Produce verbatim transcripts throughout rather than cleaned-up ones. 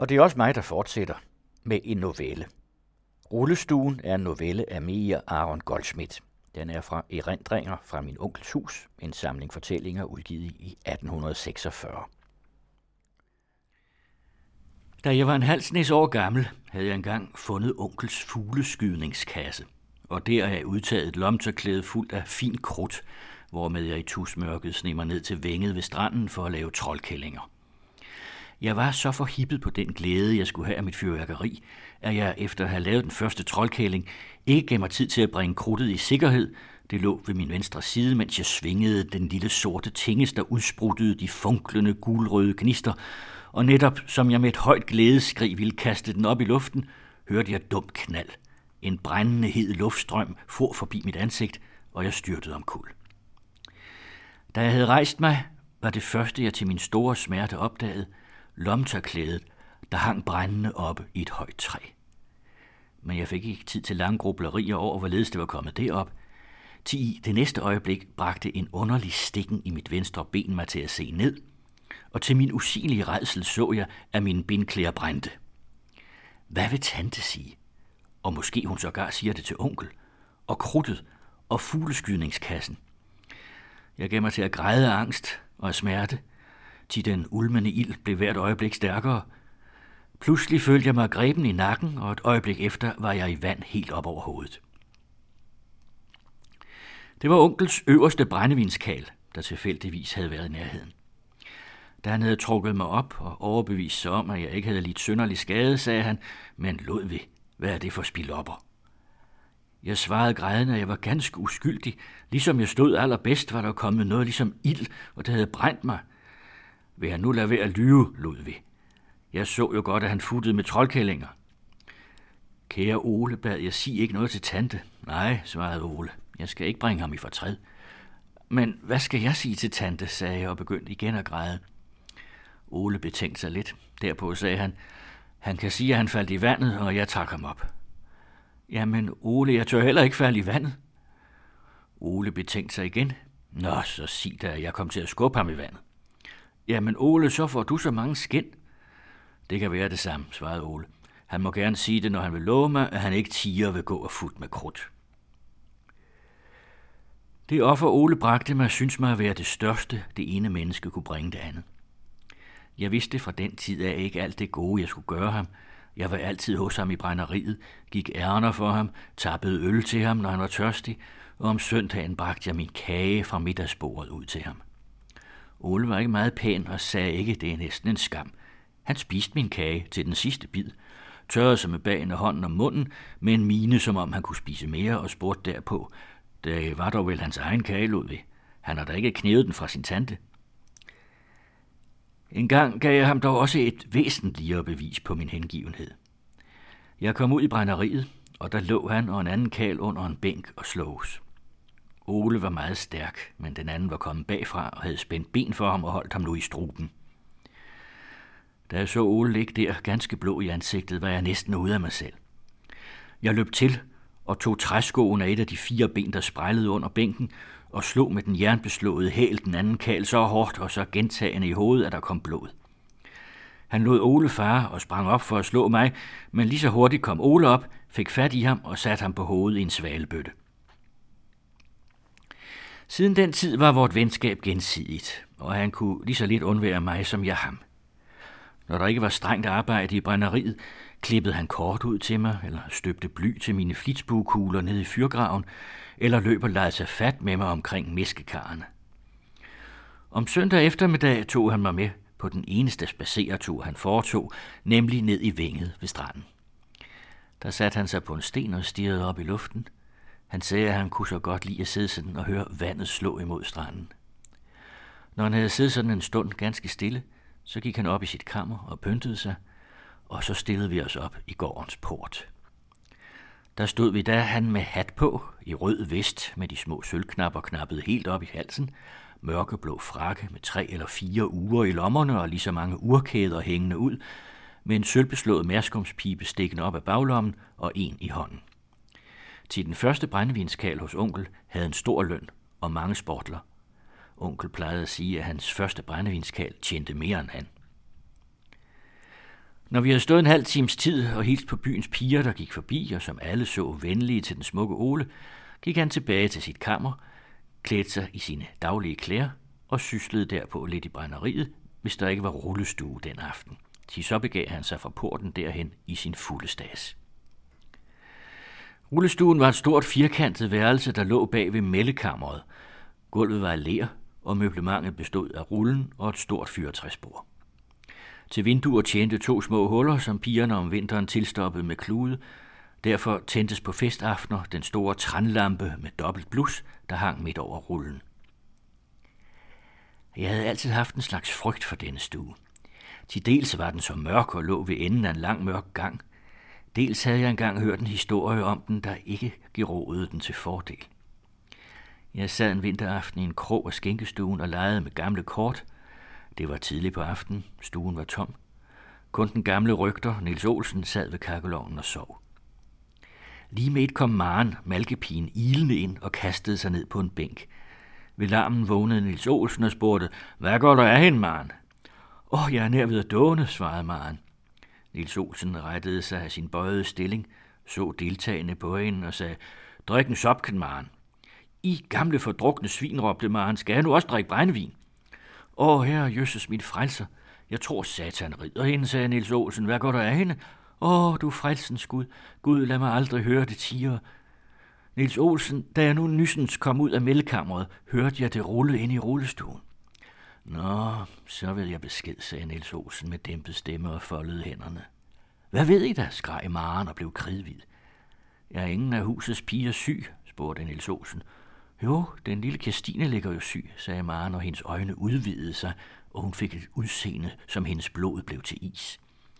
Og det er også mig, der fortsætter med en novelle. Rullestuen er en novelle af Meir Aron Goldschmidt. Den er fra Erindringer fra min onkels hus, en samling fortællinger udgivet i atten seksogfyrre. Da jeg var en halv snes år gammel, havde jeg engang fundet onkels fugleskydningskasse, og der er jeg udtaget et lomtørklæde fuldt af fin krudt, hvormed jeg i tusmørket sneg mig ned til vænget ved stranden for at lave troldkællinger. Jeg var så forhippet på den glæde, jeg skulle have af mit fyrværkeri, at jeg efter at have lavet den første troldkælling ikke gav mig tid til at bringe krudtet i sikkerhed. Det lå ved min venstre side, mens jeg svingede den lille sorte tinges, der udspruttede de funklende gulrøde gnister, og netop som jeg med et højt glædeskrig ville kaste den op i luften, hørte jeg dumt knald. En brændende hed luftstrøm for forbi mit ansigt, og jeg styrtede omkuld. Da jeg havde rejst mig, var det første, jeg til min store smerte opdagede, lomtørklædet, der hang brændende oppe i et højt træ. Men jeg fik ikke tid til lange grublerier over, hvorledes det var kommet derop. Til i det næste øjeblik bragte en underlig stikken i mit venstre ben mig til at se ned, og til min usigelige rædsel så jeg, at mine bindklæder brændte. Hvad vil tante sige? Og måske hun sågar siger det til onkel. Og krudtet og fugleskydningskassen. Jeg gav mig til at græde af angst og af smerte, til den ulmende ild blev hvert øjeblik stærkere. Pludselig følte jeg mig greben i nakken, og et øjeblik efter var jeg i vand helt op over hovedet. Det var onkels øverste brændevinskal, der tilfældigvis havde været i nærheden. Da han havde trukket mig op og overbevist sig om, at jeg ikke havde lidt synderlig skade, sagde han, men lod ved, hvad er det for spildopper? Jeg svarede grædende, at jeg var ganske uskyldig. Ligesom jeg stod allerbedst, var der kommet noget ligesom ild, og det havde brændt mig. Vil han nu lade være at lyve, lod ved. Jeg så jo godt, at han futtede med troldkællinger. Kære Ole, bad jeg sige ikke noget til tante. Nej, svarede Ole. Jeg skal ikke bringe ham i fortræd. Men hvad skal jeg sige til tante, sagde jeg og begyndte igen at græde. Ole betænkte sig lidt. Derpå sagde han, han kan sige, at han faldt i vandet, og jeg trak ham op. Jamen, Ole, jeg tør heller ikke falde i vandet. Ole betænkte sig igen. Nå, så sig da, at jeg kom til at skubbe ham i vandet. Jamen, Ole, så får du så mange skind. Det kan være det samme, svarede Ole. Han må gerne sige det, når han vil love mig, at han ikke tiger vil gå og fut med krudt. Det offer Ole bragte mig, synes mig at være det største, det ene menneske kunne bringe det andet. Jeg vidste fra den tid af ikke alt det gode, jeg skulle gøre ham. Jeg var altid hos ham i brænderiet, gik ærner for ham, tappede øl til ham, når han var tørstig, og om søndagen bragte jeg min kage fra middagsbordet ud til ham. Ole var ikke meget pæn og sagde ikke, det er næsten en skam. Han spiste min kage til den sidste bid, tørrede sig med bagen af hånden om munden, med en mine, som om han kunne spise mere, og spurgte derpå, det var dog vel hans egen kage, lod ved. Han har da ikke knævet den fra sin tante. En gang gav jeg ham dog også et væsentligere bevis på min hengivenhed. Jeg kom ud i brænderiet, og der lå han og en anden karl under en bænk og slås. Ole var meget stærk, men den anden var kommet bagfra og havde spændt ben for ham og holdt ham nu i struben. Da jeg så Ole ligge der ganske blå i ansigtet, var jeg næsten ude af mig selv. Jeg løb til og tog træskoen af et af de fire ben, der sprællede under bænken, og slog med den jernbeslåede hæl den anden karl så hårdt og så gentagende i hovedet, at der kom blod. Han lod Ole fare og sprang op for at slå mig, men lige så hurtigt kom Ole op, fik fat i ham og satte ham på hovedet i en svalebøtte. Siden den tid var vort venskab gensidigt, og han kunne lige så lidt undvære mig som jeg ham. Når der ikke var strengt arbejde i brænderiet, klippede han kort ud til mig, eller støbte bly til mine flitsbuekugler nede i fyrgraven, eller løb og legede sig fat med mig omkring mæskekarrene. Om søndag eftermiddag tog han mig med på den eneste spadseretur, han foretog, nemlig ned i vænget ved stranden. Der satte han sig på en sten og stirrede op i luften. Han sagde, at han kunne så godt lide at sidde sådan og høre vandet slå imod stranden. Når han havde siddet sådan en stund ganske stille, så gik han op i sit kammer og pyntede sig, og så stillede vi os op i gårdens port. Der stod vi da han med hat på, i rød vest med de små sølvknapper knappet helt op i halsen, mørkeblå frakke med tre eller fire uger i lommerne og lige så mange urkæder hængende ud, med en sølvbeslået mærskumspibe stikkende op af baglommen og en i hånden. Til den første brændevinskal hos onkel havde en stor løn og mange sportler. Onkel plejede at sige, at hans første brændevinskal tjente mere end han. Når vi havde stået en halv times tid og hilst på byens piger, der gik forbi, og som alle så venlige til den smukke Ole, gik han tilbage til sit kammer, klædte sig i sine daglige klæder og syslede derpå lidt i brænderiet, hvis der ikke var rullestue den aften. Til så begav han sig fra porten derhen i sin fulde stads. Rullestuen var et stort firkantet værelse, der lå bag ved mællekammeret. Gulvet var af ler, og møblementet bestod af rullen og et stort fyrretræsbord. Til vinduer tjente to små huller, som pigerne om vinteren tilstoppede med klude. Derfor tændtes på festaftener den store tranlampe med dobbelt blus, der hang midt over rullen. Jeg havde altid haft en slags frygt for denne stue. Til dels var den så mørk og lå ved enden af en lang mørk gang. Dels havde jeg engang hørt en historie om den, der ikke gerådede den til fordel. Jeg sad en vinteraften i en krog af skænkestuen og legede med gamle kort. Det var tidligt på aftenen, stuen var tom. Kun den gamle rygter, Niels Olsen, sad ved kakkelovnen og sov. Lige med et kom Maren, malkepigen, ilende ind og kastede sig ned på en bænk. Ved larmen vågnede Niels Olsen og spurgte, hvad går der af hende, Maren? Åh, oh, jeg er nær ved at dåne, svarede Maren. Niels Olsen rettede sig af sin bøjede stilling, så deltagende på hende og sagde, drik en sopken, Maren. I gamle fordrukne svin, råbte Maren, skal jeg nu også drikke brændevin? Åh, herre jøsses mit frelser. Jeg tror, satan rider hende, sagde Niels Olsen. Hvad går der af hende? Åh, du frelsens Gud. Gud, lad mig aldrig høre det tiger. Niels Olsen, da jeg nu nysens kom ud af mælkekammeret, hørte jeg det rulle ind i rullestuen. Nå, så ved jeg besked, sagde Niels Olsen med dæmpet stemme og foldede hænderne. Hvad ved I da, skreg Maren og blev kridhvid. Er ingen af husets piger syg, spurgte Niels Olsen. Jo, den lille Kirstine ligger jo syg, sagde Maren, og hendes øjne udvidede sig, og hun fik et udseende, som hendes blod blev til is.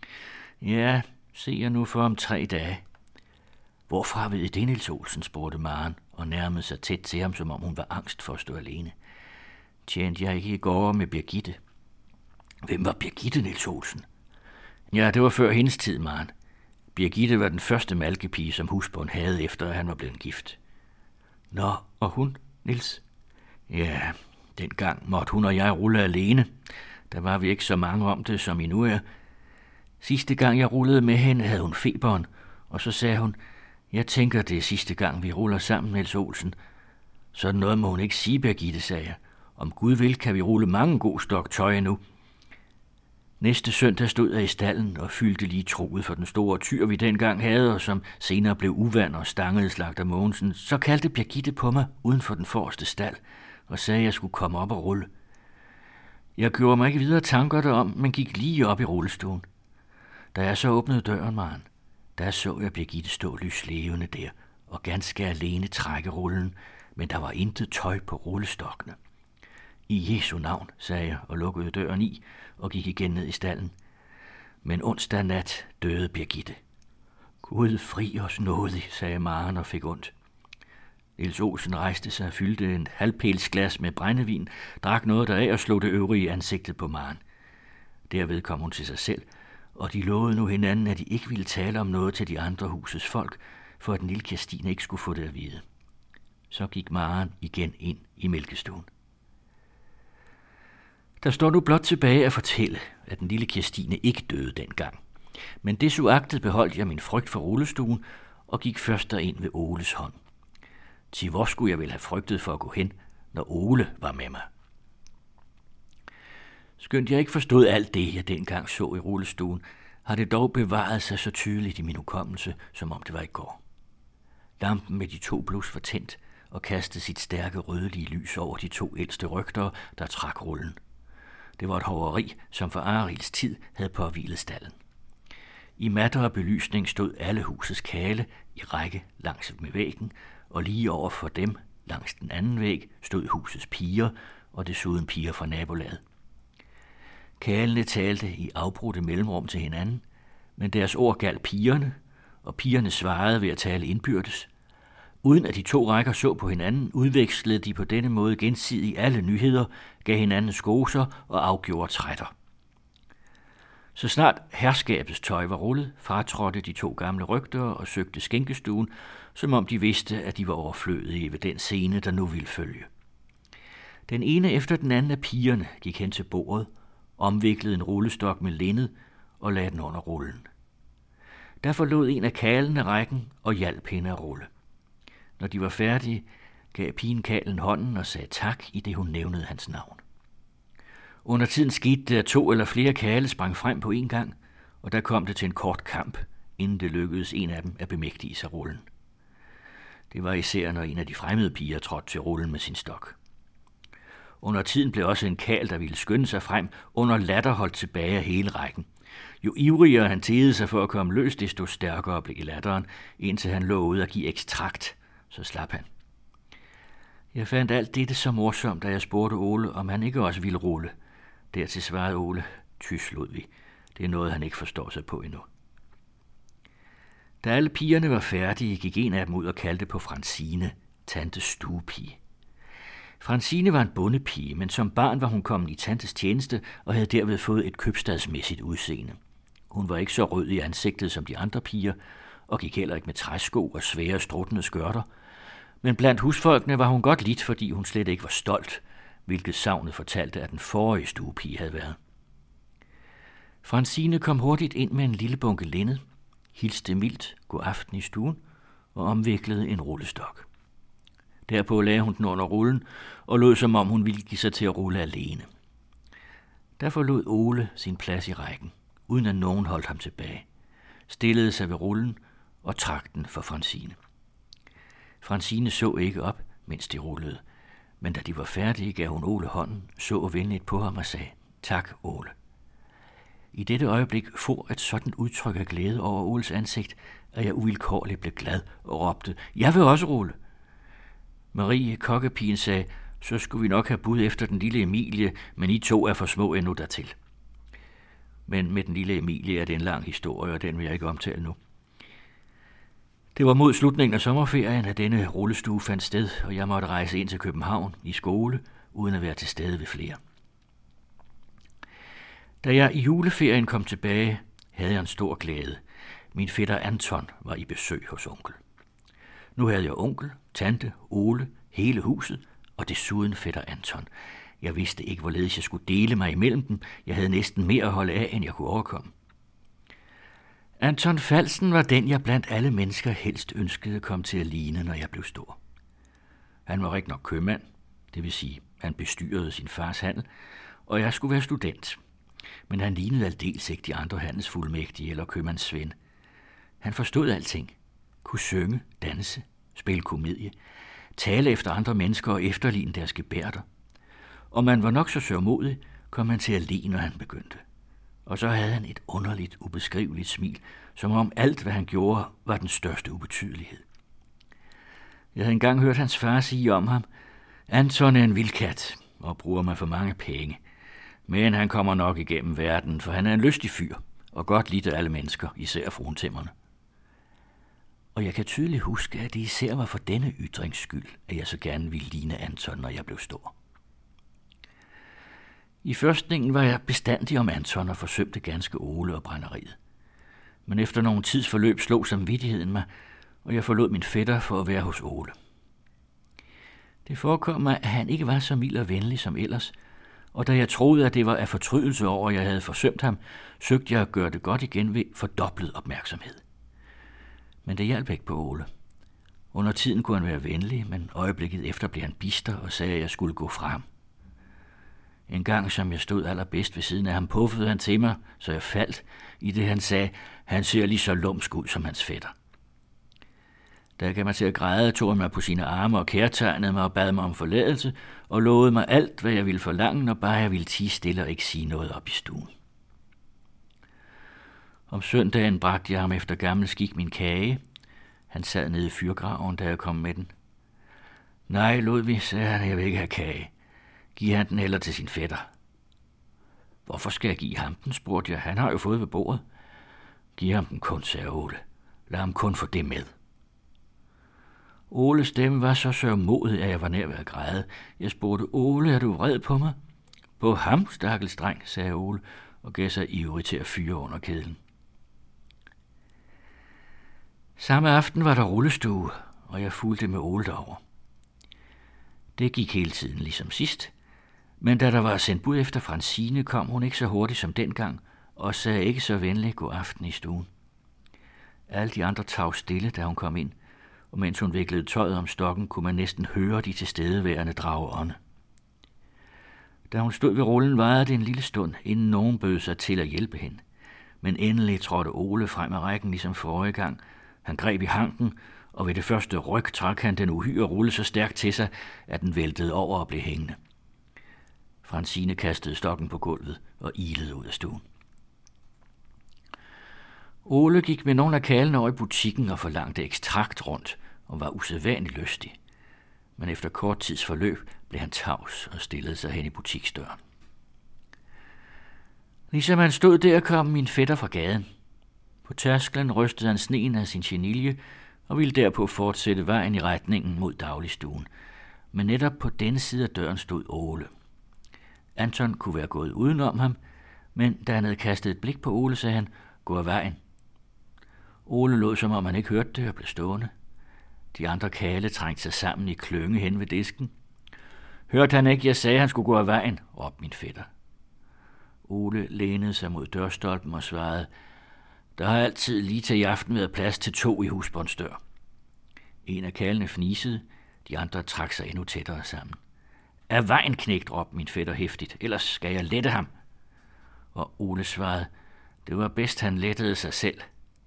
Ja, se jeg nu for om tre dage. Hvorfra ved I det, Niels Olsen, spurgte Maren, og nærmede sig tæt til ham, som om hun var angst for at stå alene. Tjente jeg ikke i går med Birgitte? Hvem var Birgitte, Niels Olsen? Ja, det var før hendes tid, Maren. Birgitte var den første malkepige, som husbond havde, efter at han var blevet gift. Nå, og hun, Niels? Ja, dengang måtte hun og jeg rulle alene. Der var vi ikke så mange om det, som I nu er. Sidste gang jeg rullede med hende, havde hun feberen, og så sagde hun, jeg tænker, det er sidste gang, vi ruller sammen, Niels Olsen. Sådan noget må hun ikke sige, Birgitte, sagde jeg. Om Gud vil, kan vi rulle mange god stok tøj endnu. Næste søndag stod jeg i stallen og fyldte lige troet for den store tyr, vi dengang havde, og som senere blev uvand og stangede slagter Mogensen. Så kaldte Birgitte på mig uden for den forreste stald og sagde, at jeg skulle komme op og rulle. Jeg gjorde mig ikke videre tanker derom, men gik lige op i rullestuen. Da jeg så åbnede døren, Maren, der så jeg Birgitte stå lyslevende der og ganske alene trække rullen, men der var intet tøj på rullestokkene. I Jesu navn, sagde jeg og lukkede døren i og gik igen ned i stallen. Men onsdag nat døde Birgitte. Gud fri os nådig, sagde Maren og fik ondt. Niels Olsen rejste sig og fyldte en halvpæls glas med brændevin, drak noget deraf og slog det øvrige i ansigtet på Maren. Derved kom hun til sig selv, og de lovede nu hinanden, at de ikke ville tale om noget til de andre husets folk, for at den lille Kirstine ikke skulle få det at vide. Så gik Maren igen ind i mælkestuen. Der står nu blot tilbage at fortælle, at den lille Kirstine ikke døde dengang. Men desuagtet beholdt jeg min frygt for rullestuen og gik først derind ved Oles hånd. Til hvor skulle jeg vel have frygtet for at gå hen, når Ole var med mig? Skønt jeg ikke forstod alt det, jeg dengang så i rullestuen, har det dog bevaret sig så tydeligt i min hukommelse, som om det var i går. Lampen med de to blus var tændt og kastede sit stærke rødlige lys over de to ældste rygtere, der trak rullen. Det var et hoveri, som for Arils tid havde påhvilet stallen. I matter og belysning stod alle husets kale i række langs med væggen, og lige over for dem, langs den anden væg, stod husets piger og desuden piger fra nabolaget. Kalene talte i afbrudte mellemrum til hinanden, men deres ord galt pigerne, og pigerne svarede ved at tale indbyrdes. Uden at de to rækker så på hinanden, udvekslede de på denne måde gensidigt alle nyheder, gav hinanden skoser og afgjorde trætter. Så snart herskabets tøj var rullet, fratrådte de to gamle rygtere og søgte skænkestuen, som om de vidste, at de var overflødige ved den scene, der nu ville følge. Den ene efter den anden af pigerne gik hen til bordet, omviklede en rullestok med linned og lagde den under rullen. Der forlod en af karlene rækken og hjalp hende at rulle. Når de var færdige, gav pigen karlen hånden og sagde tak, i det hun nævnede hans navn. Under tiden skete det, at to eller flere karle sprang frem på en gang, og der kom det til en kort kamp, inden det lykkedes en af dem at bemægtige sig rullen. Det var især, når en af de fremmede piger trådte til rullen med sin stok. Under tiden blev også en karl, der ville skynde sig frem, under latter holdt tilbage af hele rækken. Jo ivrigere han tegede sig for at komme løs, desto stærkere blev latteren, indtil han lovede at give ekstrakt, så slap han. Jeg fandt alt dette så morsomt, da jeg spurgte Ole, om han ikke også ville rulle. Dertil svarede Ole, tys Ludvig, det er noget, han ikke forstår sig på endnu. Da alle pigerne var færdige, gik en af dem ud og kaldte på Fransine, tantes stuepige. Fransine var en bondepige, men som barn var hun kommet i tantes tjeneste og havde derved fået et købstadsmæssigt udseende. Hun var ikke så rød i ansigtet som de andre piger, og gik heller ikke med træsko og svære struttende skørter, men blandt husfolkene var hun godt lidt, fordi hun slet ikke var stolt, hvilket sagnet fortalte, at den forrige stuepige havde været. Fransine kom hurtigt ind med en lille bunke linned, hilste mildt god aften i stuen og omviklede en rullestok. Derpå lagde hun den under rullen og lod, som om hun ville give sig til at rulle alene. Der forlod Ole sin plads i rækken, uden at nogen holdt ham tilbage, stillede sig ved rullen og trak den for Fransine. Fransine så ikke op, mens de rullede, men da de var færdige, gav hun Ole hånden, så venligt på ham og sagde, tak, Ole. I dette øjeblik får et sådan udtryk af glæde over Oles ansigt, at jeg uvilkårligt blev glad og råbte, jeg vil også rulle. Marie, kokkepigen, sagde, så skulle vi nok have bud efter den lille Emilie, men I to er for små endnu dertil. Men med den lille Emilie er det en lang historie, og den vil jeg ikke omtale nu. Det var mod slutningen af sommerferien, at denne rullestue fandt sted, og jeg måtte rejse ind til København i skole, uden at være til stede ved flere. Da jeg i juleferien kom tilbage, havde jeg en stor glæde. Min fætter Anton var i besøg hos onkel. Nu havde jeg onkel, tante, Ole, hele huset, og desuden fætter Anton. Jeg vidste ikke, hvorledes jeg skulle dele mig imellem dem. Jeg havde næsten mere at holde af, end jeg kunne overkomme. Anton Falsen var den, jeg blandt alle mennesker helst ønskede kom til at ligne, når jeg blev stor. Han var rigtig nok købmand, det vil sige, han bestyrede sin fars handel, og jeg skulle være student. Men han lignede aldeles ikke de andre handelsfuldmægtige eller købmandssvend. Han forstod alting, kunne synge, danse, spille komedie, tale efter andre mennesker og efterligne deres gebærder. Og man var nok så sørgmodig, kom han til at le, når han begyndte. Og så havde han et underligt, ubeskriveligt smil, som om alt, hvad han gjorde, var den største ubetydelighed. Jeg havde engang hørt hans far sige om ham, Anton er en vildkat og bruger mig for mange penge. Men han kommer nok igennem verden, for han er en lystig fyr, og godt lidt af alle mennesker, især fruentimmerne. Og jeg kan tydeligt huske, at det især var for denne ytrings skyld, at jeg så gerne ville ligne Anton, når jeg blev stor. I førstningen var jeg bestandig om Anton og forsømte ganske Ole og brænderiet. Men efter nogen tids forløb slog samvittigheden mig, og jeg forlod min fætter for at være hos Ole. Det forekom mig, at han ikke var så mild og venlig som ellers, og da jeg troede, at det var af fortrydelse over, at jeg havde forsømt ham, søgte jeg at gøre det godt igen ved fordoblet opmærksomhed. Men det hjalp ikke på Ole. Under tiden kunne han være venlig, men øjeblikket efter blev han bister og sagde, at jeg skulle gå fra ham. En gang, som jeg stod allerbedst ved siden af ham, puffede han til mig, så jeg faldt, i det han sagde, han ser lige så lumsk ud som hans fætter. Da jeg gav mig til at græde, tog han mig på sine arme og kærtegnede mig og bad mig om forladelse, og lovede mig alt, hvad jeg ville forlange, når bare jeg ville tie stille og ikke sige noget op i stuen. Om søndagen bragte jeg ham efter gammel skik min kage. Han sad nede i fyrgraven, da jeg kom med den. Nej, Ludvig, sagde han, jeg vil ikke have kage. Giv han den heller til sin fætter. Hvorfor skal jeg give ham den, spurgte jeg. Han har jo fået ved bordet. Giv ham den kun, sagde Ole. Lad ham kun få det med. Oles stemme var så sørgmodig, at jeg var nær ved at græde. Jeg spurgte, Ole, er du vred på mig? På ham, stakkels dreng, sagde Ole, og gav sig ivrig til at fyre under kedlen. Samme aften var der rullestue, og jeg fulgte med Ole derover. Det gik hele tiden ligesom sidst, men da der var sendt bud efter Fransine, kom hun ikke så hurtigt som dengang, og sagde ikke så venligt god aften i stuen. Alle de andre tag stille, da hun kom ind, og mens hun viklede tøjet om stokken, kunne man næsten høre de tilstedeværende drageånde. Da hun stod ved rullen, varede det en lille stund, inden nogen bød sig til at hjælpe hende. Men endelig trådte Ole frem af rækken, ligesom forrige gang. Han greb i hanken, og ved det første ryg trak han den uhyre rulle så stærkt til sig, at den væltede over og blev hængende. Fransine kastede stokken på gulvet og ilede ud af stuen. Ole gik med nogle af karlene over i butikken og forlangte ekstrakt rundt og var usædvanligt lystig. Men efter kort tids forløb blev han tavs og stillede sig hen i butiksdøren. Ligesom han stod der, kom min fætter fra gaden. På tærsklen rystede han sneen af sin chenilje og ville derpå fortsætte vejen i retningen mod dagligstuen. Men netop på denne side af døren stod Ole. Anton kunne være gået udenom ham, men da han havde kastet et blik på Ole, sagde han, gå af vejen. Ole lod, som om han ikke hørte det og blev stående. De andre karle trængte sig sammen i klønge hen ved disken. Hørte han ikke, jeg sagde, han skulle gå af vejen, råbte min fætter. Ole lænede sig mod dørstolpen og svarede, der har altid lige til i aften været plads til to i husbåndsdør. En af karlene fnisede, de andre trak sig endnu tættere sammen. Af vejen, knægt, råbte min fætter hæftigt, ellers skal jeg lette ham. Og Ole svarede, det var bedst, han lettede sig selv.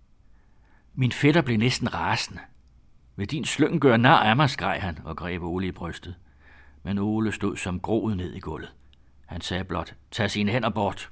Min fætter blev næsten rasende. Ved din slyng gør nar af mig, skreg han og greb Ole i brystet. Men Ole stod som groet ned i gulvet. Han sagde blot, tag sine hænder bort.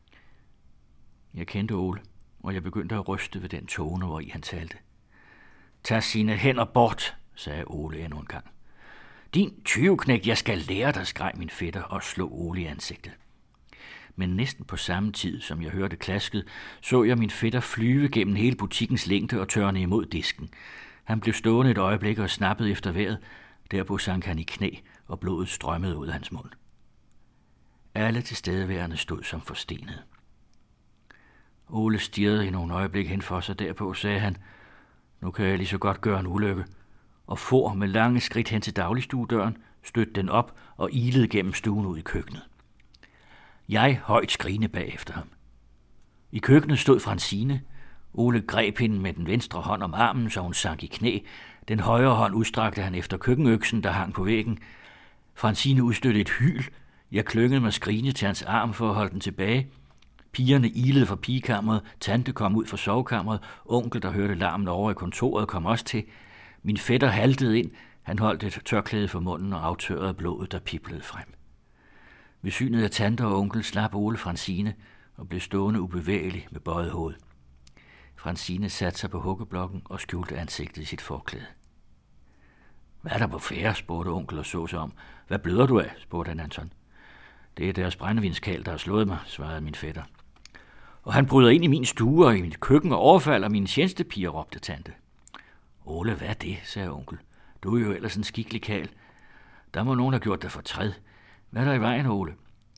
Jeg kendte Ole, og jeg begyndte at ryste ved den tone, hvor i han talte. Tag sine hænder bort, sagde Ole endnu en gang. Din tyveknægt, jeg skal lære dig, skreg min fætter og slog Ole i ansigtet. Men næsten på samme tid, som jeg hørte klasket, så jeg min fætter flyve gennem hele butikkens længde og tørne imod disken. Han blev stående et øjeblik og snappede efter vejret. Derpå sank han i knæ, og blodet strømmede ud af hans mund. Alle tilstedeværende stod som forstenet. Ole stirrede i nogle øjeblik hen for sig, derpå sagde han, nu kan jeg lige så godt gøre en ulykke, og for med lange skridt hen til dagligstuedøren, stødte den op og ilede gennem stuen ud i køkkenet. Jeg højt skrigende bagefter ham. I køkkenet stod Fransine. Ole greb hende med den venstre hånd om armen, så hun sank i knæ. Den højre hånd udstrakte han efter køkkenøksen, der hang på væggen. Fransine udstødte et hyl. Jeg klyngede mig skrigende til hans arm for at holde den tilbage. Pigerne ilede fra pigekammeret. Tante kom ud fra sovekammeret. Onkel, der hørte larmen over i kontoret, kom også til. Min fætter haltede ind. Han holdt et tørklæde for munden og aftørrede blodet, der piblede frem. Ved synet af tante og onkel slap Ole Fransine og blev stående ubevægelig med bøjet hoved. Fransine satte sig på hukkeblokken og skjulte ansigtet i sit forklæde. Hvad er der på færre, spurgte onkel og så sig om. Hvad bløder du af, spurgte han Anton. Det er deres brændevinskald, der har slået mig, svarede min fætter. Og han bryder ind i min stue og i mit køkken og overfalder mine tjenestepiger, råbte tante. Ole, hvad er det, sagde onkel. Du er jo ellers en skikkelig kald. Der må nogen have gjort dig fortræd. Hvad er der i vejen, Ole?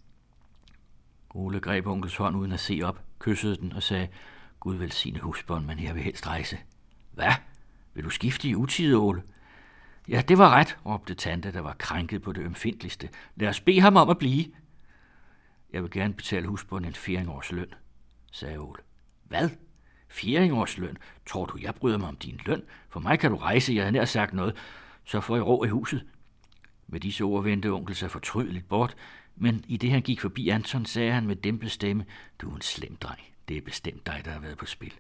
Ole greb onkels hånd uden at se op, kyssede den og sagde, Gud velsigne husbånd, men jeg vil helst rejse. Hvad? Vil du skifte i utide, Ole? Ja, det var ret, råbte tante, der var krænket på det ømfindtligste. Lad os bede ham om at blive. Jeg vil gerne betale husbånd en fjering års løn, sagde Ole. Hvad? Fjering års løn? Tror du, jeg bryder mig om din løn? For mig kan du rejse, jeg havde nær sagt noget. Så får I ro i huset. Med disse ord vendte onkel sig fortrydeligt bort, men i det han gik forbi Anton, sagde han med dæmpet stemme, du er en slem dreng. Det er bestemt dig, der har været på spil.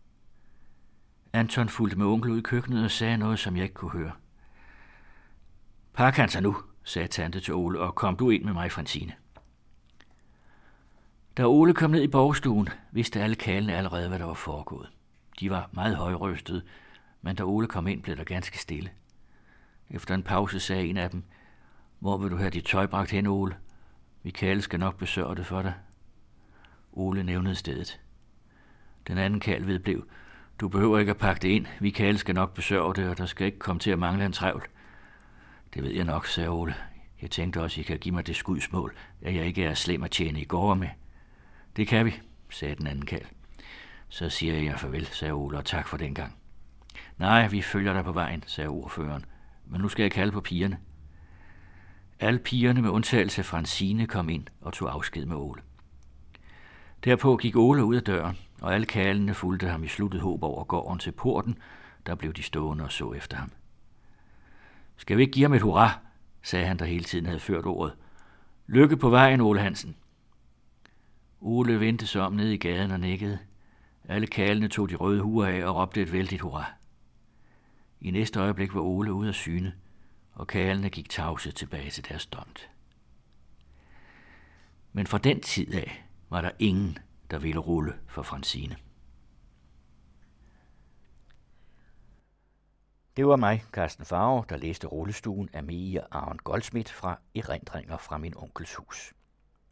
Anton fulgte med onkel ud i køkkenet og sagde noget, som jeg ikke kunne høre. Pak han sig nu, sagde tante til Ole, og kom du ind med mig, Fransine. Da Ole kom ned i borgstuen, vidste alle karlene allerede, hvad der var foregået. De var meget højrøstede, men da Ole kom ind, blev der ganske stille. Efter en pause sagde en af dem, hvor vil du have dit tøj bragt hen, Ole? Michael skal nok besørge det for dig. Ole nævnede stedet. Den anden karl vedblev, du behøver ikke at pakke det ind. Michael skal nok besørge det, og der skal ikke komme til at mangle en trævl. Det ved jeg nok, sagde Ole. Jeg tænkte også, I kan give mig det skudsmål, at jeg ikke er slem at tjene i går med. Det kan vi, sagde den anden karl. Så siger jeg farvel, sagde Ole, og tak for den gang. Nej, vi følger dig på vejen, sagde ordføreren. Men nu skal jeg kalde på pigerne. Alle pigerne med undtagelse af Fransine kom ind og tog afsked med Ole. Derpå gik Ole ud af døren, og alle karlene fulgte ham i sluttet håb over gården til porten. Der blev de stående og så efter ham. Skal vi ikke give ham et hurra, sagde han, der hele tiden havde ført ordet. Lykke på vejen, Ole Hansen. Ole vendte sig om ned i gaden og nikkede. Alle karlene tog de røde huer af og råbte et vældigt hurra. I næste øjeblik var Ole ude af syne, og karlene gik tavse tilbage til deres dont. Men fra den tid af var der ingen, der ville rulle for Fransine. Det var mig, Carsten Farver, der læste Rullestuen af Mie Aron Goldsmith fra Erindringer fra min onkels hus.